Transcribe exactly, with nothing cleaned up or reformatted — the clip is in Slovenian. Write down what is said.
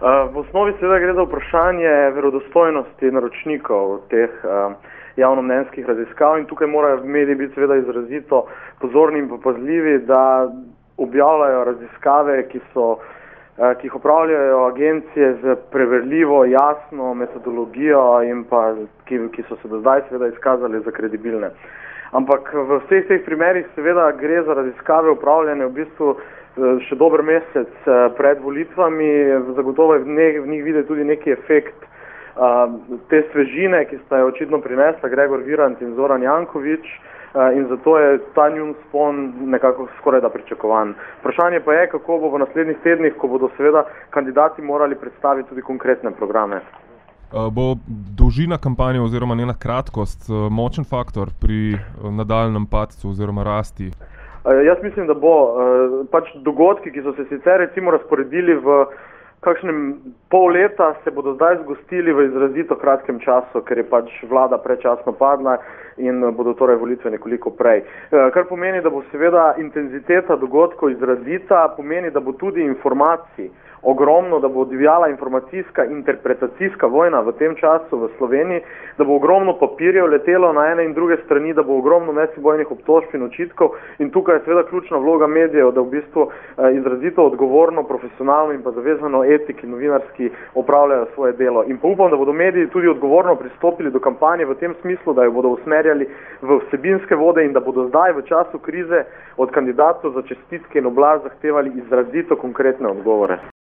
V osnovi seveda gre za vprašanje verodostojnosti naročnikov teh javnomnenjskih raziskav in tukaj morajo mediji biti seveda izrazito pozorni in pazljivi, da objavljajo raziskave, ki so, ki jih opravljajo agencije z preverljivo, jasno metodologijo in pa, ki, ki so se do zdaj seveda izkazali za kredibilne. Ampak v vseh teh primerih seveda gre za raziskave upravljene v bistvu še dober mesec pred volitvami, zagotovo je v, ne, v njih videti tudi neki efekt uh, te svežine, ki sta jo očitno prinesla Gregor Virant in Zoran Janković uh, in zato je ta njun spon nekako skoraj da pričakovan. Vprašanje pa je, kako bo v naslednjih tednih, ko bodo seveda kandidati morali predstaviti tudi konkretne programe. Bo dolžina kampanje oziroma njena kratkost močen faktor pri nadaljnjem padcu oziroma rasti? Jaz mislim, da bo pač dogodki, ki so se sicer recimo razporedili v kakšnem pol leta, se bodo zdaj zgostili v izrazito kratkem času, ker je pač vlada predčasno padla in bodo torej volitve nekoliko prej. Kar pomeni, da bo seveda intenziteta dogodkov izrazita, pomeni, da bo tudi informacij ogromno, da bo divjala informacijska, interpretacijska vojna v tem času v Sloveniji, da bo ogromno papirjev letelo na ene in druge strani, da bo ogromno medsebojnih obtožb in očitkov in tukaj je seveda ključna vloga medijev, da v bistvu izrazito odgovorno, profesionalno in pa zavezano etiki, novinarski opravljajo svoje delo. In pa upam, da bodo mediji tudi odgovorno pristopili do kampanje v tem smislu, da jo bodo usmerjali v vsebinske vode in da bodo zdaj v času krize od kandidatov za čestitke in oblast zahtevali izrazito konkretne odgovore.